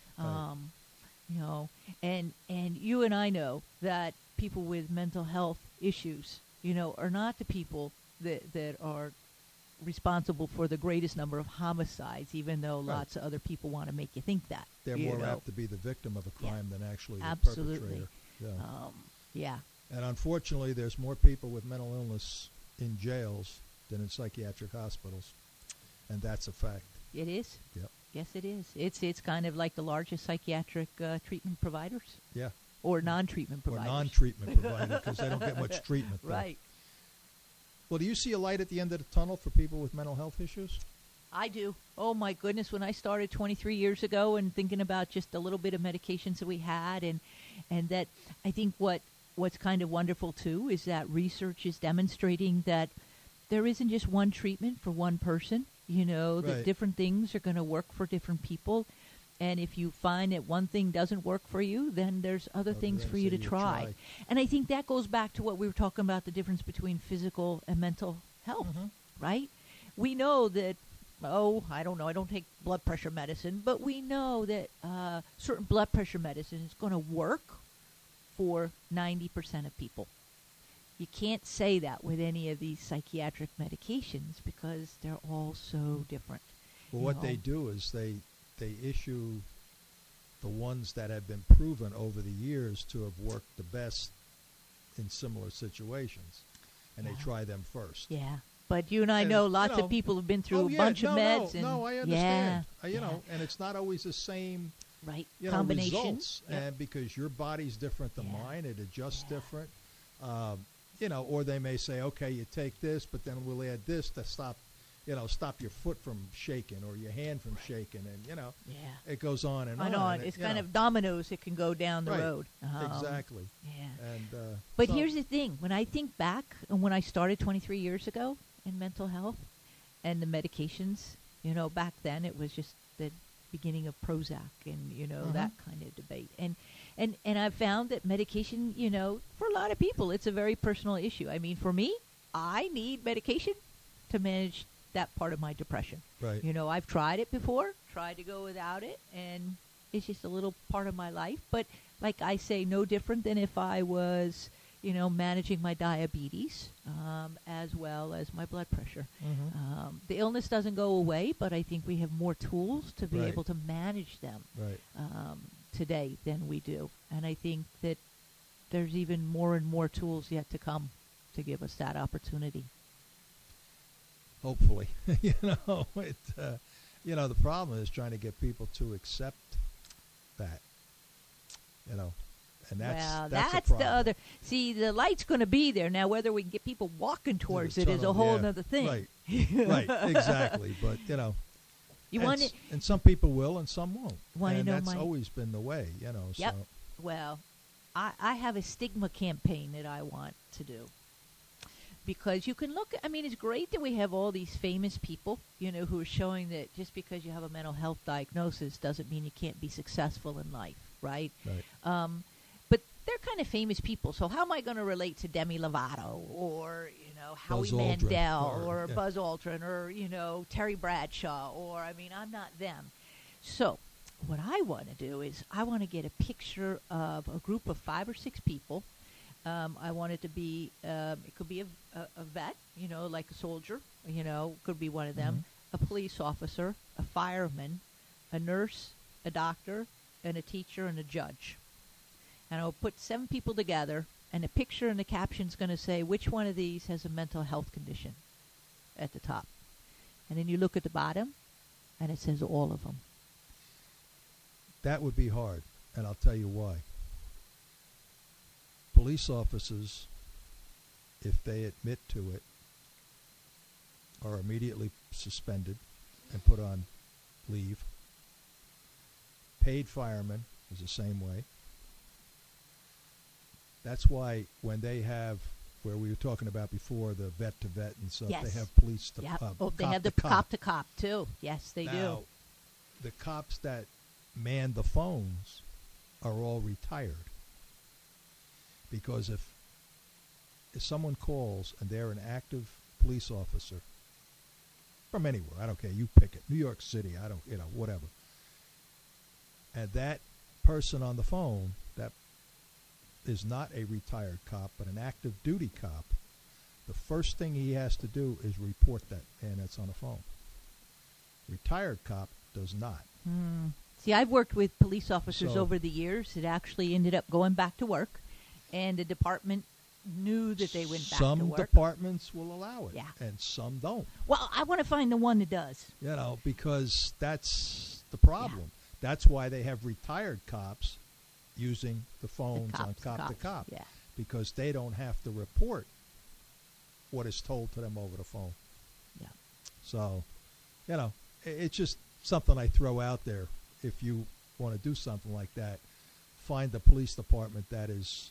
And you and I know that people with mental health issues, are not the people that are responsible for the greatest number of homicides, even though lots of other people want to make you think that. They're more apt to be the victim of a crime than actually the Absolutely. perpetrator. Yeah. And unfortunately, there's more people with mental illness in jails than in psychiatric hospitals, and that's a fact. It is. Yep. Yes, it is. It's kind of like the largest psychiatric treatment providers. Yeah. Or non-treatment providers. Or non-treatment provider, because they don't get much treatment. Right. Well, do you see a light at the end of the tunnel for people with mental health issues? I do. Oh, my goodness. When I started 23 years ago and thinking about just a little bit of medications that we had, and that I think what's kind of wonderful, too, is that research is demonstrating that there isn't just one treatment for one person, that different things are going to work for different people. And if you find that one thing doesn't work for you, then there's other things for you to try. And I think that goes back to what we were talking about, the difference between physical and mental health, right? We know that, I don't know, I don't take blood pressure medicine, but we know that certain blood pressure medicine is going to work for 90% of people. You can't say that with any of these psychiatric medications because they're all so different. Well, what they do is they issue the ones that have been proven over the years to have worked the best in similar situations, and they try them first. Yeah, but you and I know lots of people have been through a bunch of meds. I understand. And it's not always the same combination. Results, and because your body's different than mine, it adjusts different. Or they may say, okay, you take this, but then we'll add this to stop your foot from shaking or your hand from shaking, and it goes on and on. It's kind of dominoes. It can go down the road. Exactly. Yeah. And but here's the thing: when I think back and when I started 23 years ago in mental health and the medications, back then it was just the beginning of Prozac and that kind of debate. And I've found that medication, for a lot of people, it's a very personal issue. I mean, for me, I need medication to manage that part of my depression. Right. I've tried it before, tried to go without it, and it's just a little part of my life. But like I say, no different than if I was, managing my diabetes as well as my blood pressure. The illness doesn't go away, but I think we have more tools to be able to manage them today than we do. And I think that there's even more and more tools yet to come to give us that opportunity. Hopefully. The problem is trying to get people to accept that, and that's the other. See, the light's going to be there now. Whether we can get people walking towards it is a whole other thing. Right, exactly. But you want it, and some people will, and some won't. And that's always been the way, Yep. So. Well, I have a stigma campaign that I want to do. Because you can look, it's great that we have all these famous people, who are showing that just because you have a mental health diagnosis doesn't mean you can't be successful in life, right? But they're kind of famous people, so how am I going to relate to Demi Lovato or, Howie Mandel or Buzz Aldrin or, Terry Bradshaw or, I'm not them. So what I want to do is I want to get a picture of a group of 5 or 6 people. I want it to be, it could be a vet, like a soldier, could be one of them, a police officer, a fireman, a nurse, a doctor, and a teacher and a judge. And I'll put 7 people together, and the picture and the caption's going to say which one of these has a mental health condition at the top. And then you look at the bottom, and it says all of them. That would be hard, and I'll tell you why. Police officers if they admit to it, are immediately suspended and put on leave. Paid firemen is the same way. That's why when they have, where we were talking about before, the vet to vet and stuff, Yes. they have police to Yep. cop They have the to cop to cop, too. Yes, they Now, do. the cops that man the phones are all retired. Because if someone calls and they're an active police officer from anywhere, I don't care, you pick it, New York City, I don't, whatever, and that person on the phone that is not a retired cop but an active duty cop, the first thing he has to do is report that man that's on the phone. Retired cop does not. See, I've worked with police officers So- over the years that actually ended up going back to work, and the department knew that they went back to Some work. departments will allow it, Yeah. and some don't. Well, I want to find the one that does. Because that's the problem. That's why they have retired cops using the phones on cops, cop to cops, cop, yeah. because they don't have to report what is told to them over the phone. Yeah. So, it's just something I throw out there. If you want to do something like that, find the police department that is,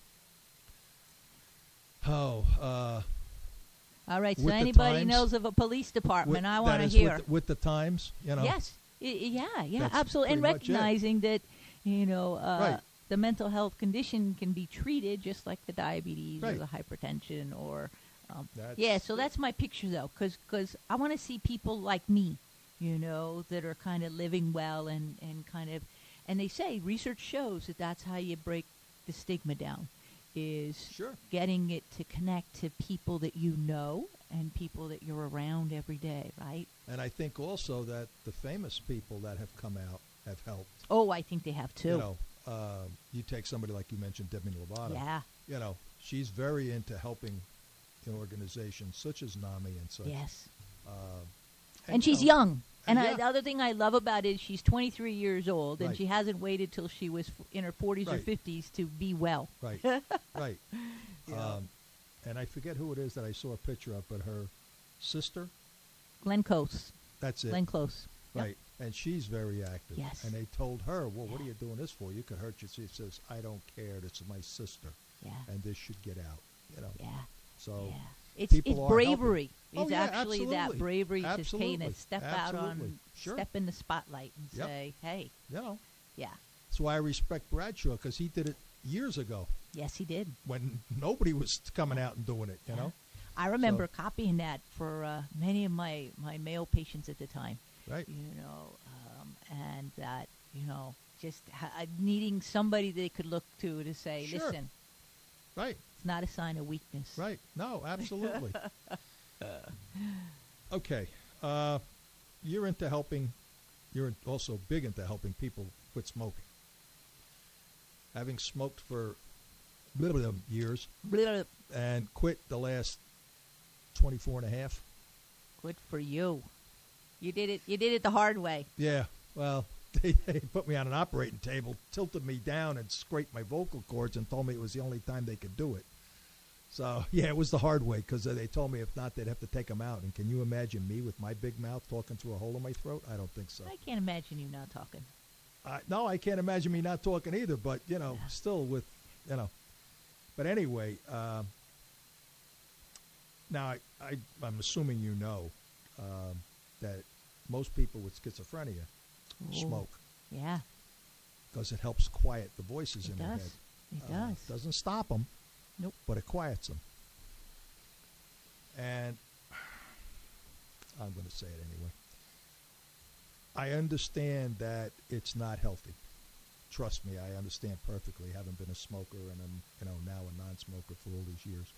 All right, so with the anybody times, knows of a police department, I want to that is hear. with the times, Yes. Yeah, That's absolutely. And pretty much it. recognizing that, Right. the mental health condition can be treated just like the diabetes or Right. the hypertension or, That's- so that's my picture, though, because I want to see people like me, that are kind of living well and kind of, and they say, research shows that that's how you break the stigma down, is Sure. getting it to connect to people that you know and people that you're around every day, right? And I think also that the famous people that have come out have helped. Oh, I think they have too. You take somebody like you mentioned, Demi Lovato. Yeah. She's very into helping organizations such as NAMI and such. Yes. And she's you know, young. And yeah. the other thing I love about it is she's 23 years old, and Right. she hasn't waited till she was in her 40s or Right. 50s to be well. Right, right. Yeah. And I forget who it is that I saw a picture of, but her sister, Glenn Close. that's it. Glenn Close. Yep. Right. And she's very active. Yes. And they told her, well, what are you doing this for? You could hurt yourself. She says, I don't care. This is my sister. Yeah. And this should get out. Yeah. So Yeah. It's people are bravery. helping. Oh, It's yeah, actually that absolutely. bravery to Absolutely. kind of step out Absolutely. on, Sure. step in the spotlight and Yep. say, hey, Yeah. yeah. That's why I respect Bradshaw, because he did it years ago Yes, he did. when nobody was coming out and doing it, you know? I remember copying that for many of my male patients at the time. Right. And that, just needing somebody they could look to say, Sure. listen, Right. it's not a sign of weakness. Right. No, absolutely. Okay. You're into helping, you're also big into helping people quit smoking. Having smoked for years Blah, and quit the last 24 and a half. good for you. You did it the hard way. Yeah. Well, they put me on an operating table, tilted me down, and scraped my vocal cords and told me it was the only time they could do it. So, yeah, it was the hard way because they told me if not, they'd have to take them out. And can you imagine me with my big mouth talking through a hole in my throat? I don't think so. I can't imagine you not talking. No, I can't imagine me not talking either, but, still with, But anyway, now I'm assuming you know that most people with schizophrenia smoke Yeah, because it helps quiet the voices in it their does. head. It does. Doesn't stop them. Nope. But it quiets them. And I'm going to say it anyway. I understand that it's not healthy. Trust me, I understand perfectly, having been a smoker and I'm now a non-smoker for all these years.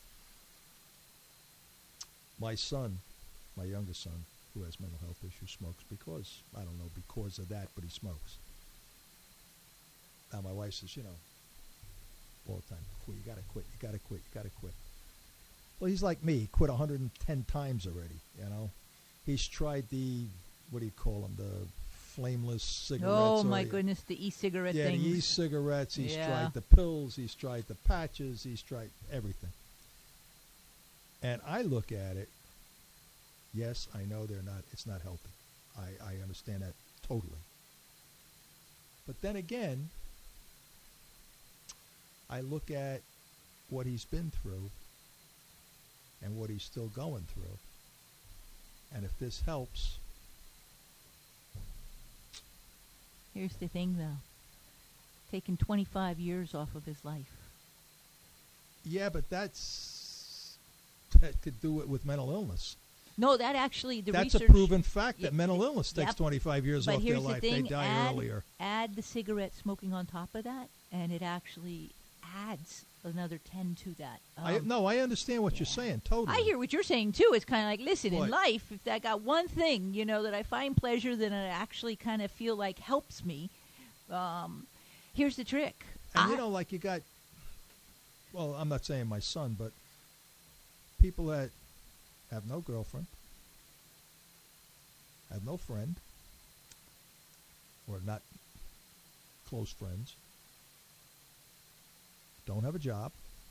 My son, my youngest son, who has mental health issues, smokes because of that, but he smokes. Now my wife says, all the time, quit, you got to quit. Well, he's like me, he quit 110 times already, He's tried the, what do you call them, the flameless cigarettes. Oh, my goodness, the e-cigarette Yeah, things. the e-cigarettes, he's Yeah. tried the pills, he's tried the patches, he's tried everything. And I look at it, yes, I know it's not healthy. I understand that totally. But then again, I look at what he's been through and what he's still going through. And if this helps. Here's the thing, though. Taking 25 years off of his life. Yeah, but that could do it with mental illness. No, that actually, that's research... a proven fact that mental illness takes 25 years but off their life. They die earlier. Add the cigarette smoking on top of that, and it actually adds another 10 to that. I understand what you're saying, totally. I hear what you're saying, too. It's kind of like, listen, What? in life, if I got one thing, that I find pleasure, that I actually kind of feel like helps me, here's the trick. And, like you got, well, I'm not saying my son, but people that have no girlfriend, have no friend, or not close friends, don't have a job.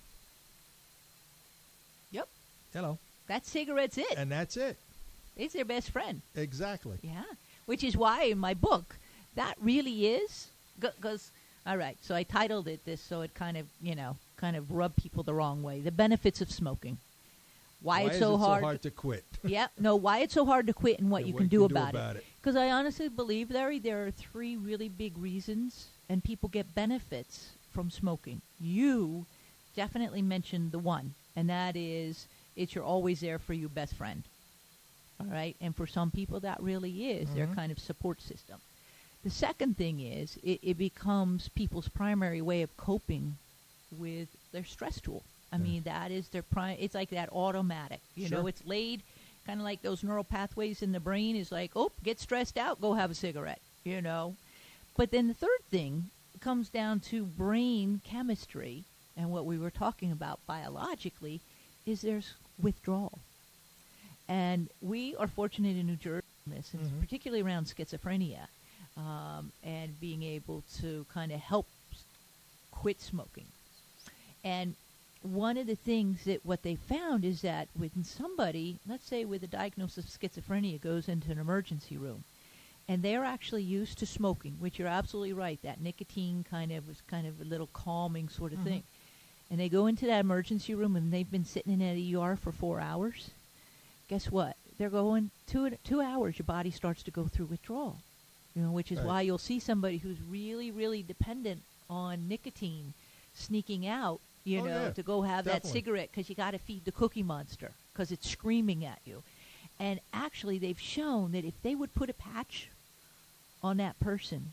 Yep. That cigarette's it. And that's it. It's their best friend. Exactly. Yeah. Which is why in my book, that really is, because, all right, so I titled it this so it kind of rubbed people the wrong way. The benefits of smoking. Why it's so hard to quit? Why it's so hard to quit and what you can do about it. Because I honestly believe, Larry, there are 3 really big reasons, and people get benefits from smoking. You definitely mentioned the one, and that is you're always there for your best friend. All right? And for some people, that really is their kind of support system. The second thing is it becomes people's primary way of coping with their stress tool. I mean, that is their it's like that automatic. You know, it's laid kind of like those neural pathways in the brain is like, oh, get stressed out, go have a cigarette, But then the third thing comes down to brain chemistry, and what we were talking about biologically is there's withdrawal. And we are fortunate in New Jersey on this, and particularly around schizophrenia, and being able to kind of help quit smoking. And one of the things that what they found is that when somebody, let's say with a diagnosis of schizophrenia, goes into an emergency room, and they're actually used to smoking, which you're absolutely right, that nicotine was kind of a little calming sort of thing. And they go into that emergency room and they've been sitting in that ER for 4 hours. Guess what? They're going 2 hours, your body starts to go through withdrawal. Which is why you'll see somebody who's really, really dependent on nicotine sneaking out, to go have that cigarette because you got to feed the Cookie Monster because it's screaming at you. And actually, they've shown that if they would put a patch on that person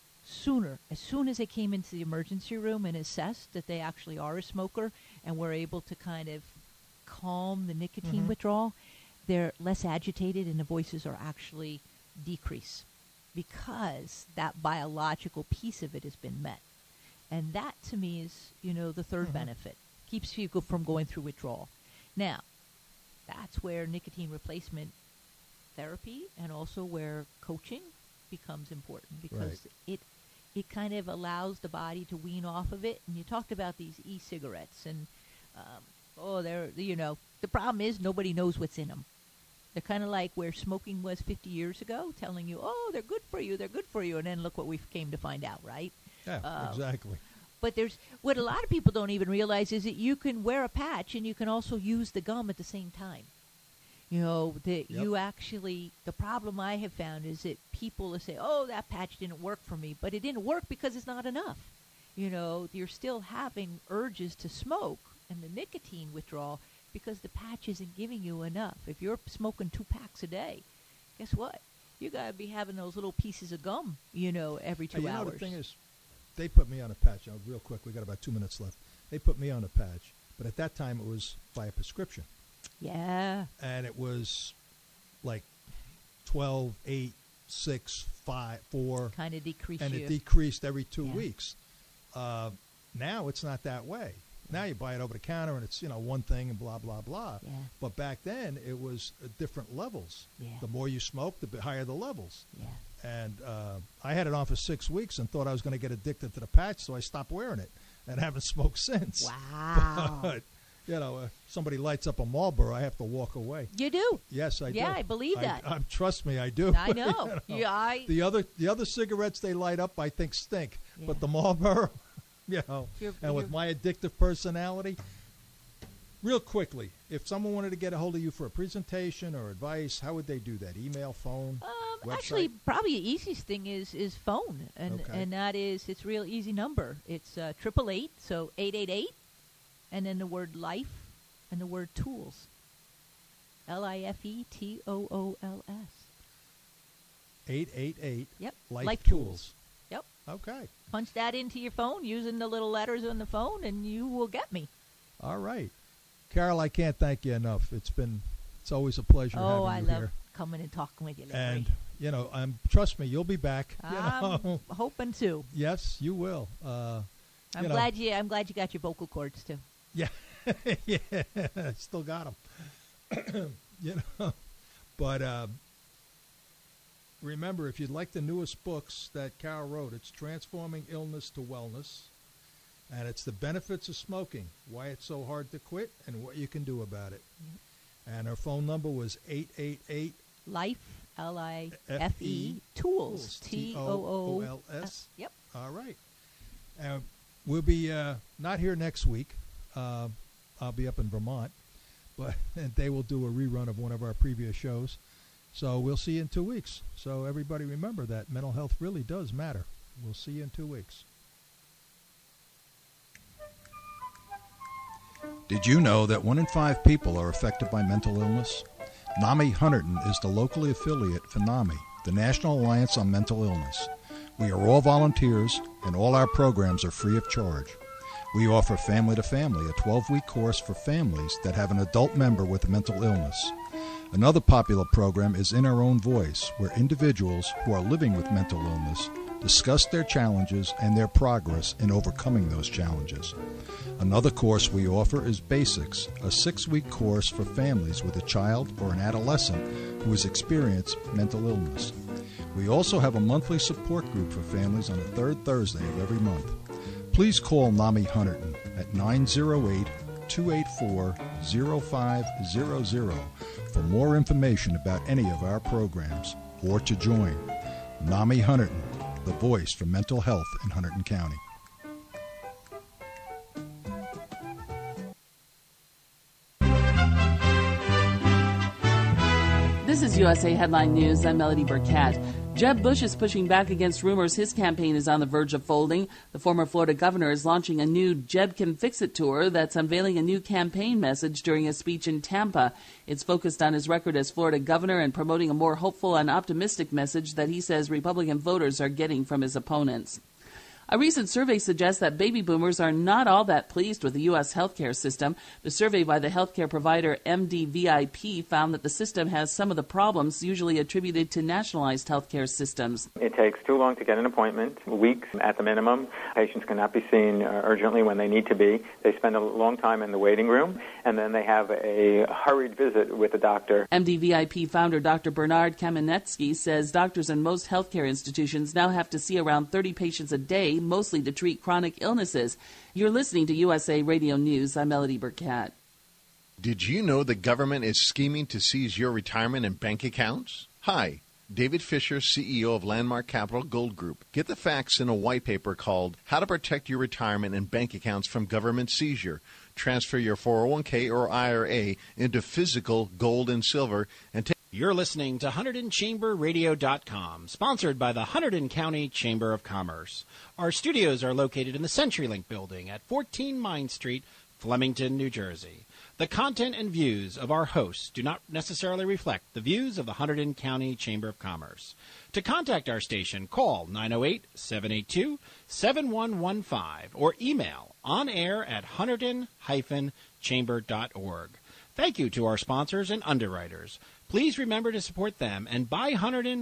as soon as they came into the emergency room and assessed that they actually are a smoker and were able to kind of calm the nicotine withdrawal, they're less agitated and the voices are actually decrease because that biological piece of it has been met. And that, to me, is, the third benefit. Keeps people from going through withdrawal. Now, that's where nicotine replacement therapy and also where coaching becomes important because it kind of allows the body to wean off of it. And you talked about these e-cigarettes. And, the problem is nobody knows what's in them. They're kind of like where smoking was 50 years ago, telling you, oh, they're good for you. And then look what we came to find out, right? Yeah, exactly. But what a lot of people don't even realize is that you can wear a patch and you can also use the gum at the same time. You actually, the problem I have found is that people will say, oh, that patch didn't work for me. But it didn't work because it's not enough. You're still having urges to smoke and the nicotine withdrawal because the patch isn't giving you enough. If you're smoking 2 packs a day, guess what? You got to be having those little pieces of gum, every 2 hours. The thing is, they put me on a patch. Real quick, we got about 2 minutes left. They put me on a patch, but at that time it was by prescription. Yeah. And it was like 12, 8, 6, 5, 4. Kind of decreased. And it decreased every 2 weeks. Now it's not that way. Now you buy it over the counter and it's, one thing and blah, blah, blah. Yeah. But back then it was different levels. Yeah. The more you smoke, the higher the levels. Yeah. And I had it on for 6 weeks and thought I was going to get addicted to the patch, so I stopped wearing it and haven't smoked since. Wow. But somebody lights up a Marlboro, I have to walk away. You do. Yes, I do. Yeah, I believe that. Trust me, I do. I know. The other cigarettes they light up, I think stink. Yeah. But the Marlboro, with my addictive personality. Real quickly, if someone wanted to get a hold of you for a presentation or advice, how would they do that? Email, phone, website? Actually, probably the easiest thing is phone, and that is, it's a real easy number. It's 888, so 888, and then the word life and the word tools. LIFETOOLS. 888. Yep. Life Tools. Yep. Okay. Punch that into your phone using the little letters on the phone, and you will get me. All right. Carol, I can't thank you enough. It's always a pleasure having you here. I love coming and talking with you, Larry. And trust me, you'll be back. I'm hoping to. Yes, you will. I'm glad you got your vocal cords too. Yeah, yeah, still got them. But remember, if you'd like the newest books that Carol wrote, it's Transforming Illness to Wellness. And it's the benefits of smoking, why it's so hard to quit, and what you can do about it. And her phone number was 888 Life, LIFE, Tools, TOOLS. Yep. All right. We'll be not here next week. I'll be up in Vermont, but they will do a rerun of one of our previous shows. So we'll see you in 2 weeks. So everybody remember that mental health really does matter. We'll see you in 2 weeks. Did you know that 1 in 5 people are affected by mental illness? NAMI Hunterdon is the local affiliate for NAMI, the National Alliance on Mental Illness. We are all volunteers, and all our programs are free of charge. We offer Family to Family, a 12-week course for families that have an adult member with a mental illness. Another popular program is In Our Own Voice, where individuals who are living with mental illness discuss their challenges and their progress in overcoming those challenges. Another course we offer is Basics, a 6-week course for families with a child or an adolescent who has experienced mental illness. We also have a monthly support group for families on the third Thursday of every month. Please call NAMI Hunterdon at 908-284-0500 for more information about any of our programs or to join. NAMI Hunterdon, the voice for mental health in Hunterdon County. This is USA Headline News. I'm Melody Burkett. Jeb Bush is pushing back against rumors his campaign is on the verge of folding. The former Florida governor is launching a new Jeb Can Fix It tour that's unveiling a new campaign message during a speech in Tampa. It's focused on his record as Florida governor and promoting a more hopeful and optimistic message that he says Republican voters are getting from his opponents. A recent survey suggests that baby boomers are not all that pleased with the U.S. healthcare system. The survey by the healthcare provider MDVIP found that the system has some of the problems usually attributed to nationalized healthcare systems. It takes too long to get an appointment, weeks at the minimum. Patients cannot be seen urgently when they need to be. They spend a long time in the waiting room, and then they have a hurried visit with the doctor. MDVIP founder Dr. Bernard Kamenetsky says doctors in most healthcare institutions now have to see around 30 patients a day, mostly to treat chronic illnesses. You're listening to USA Radio News. I'm Melody Burkett. Did you know the government is scheming to seize your retirement and bank accounts? Hi, David Fisher, CEO of Landmark Capital Gold Group. Get the facts in a white paper called How to Protect Your Retirement and Bank Accounts from Government Seizure. Transfer your 401k or IRA into physical gold and silver and take. You're listening to HunterdonChamberRadio.com, sponsored by the Hunterdon County Chamber of Commerce. Our studios are located in the CenturyLink building at 14 Mine Street, Flemington, New Jersey. The content and views of our hosts do not necessarily reflect the views of the Hunterdon County Chamber of Commerce. To contact our station, call 908-782-7115 or email onair@hunterdon-chamber.org. Thank you to our sponsors and underwriters. Please remember to support them and buy Hunterdon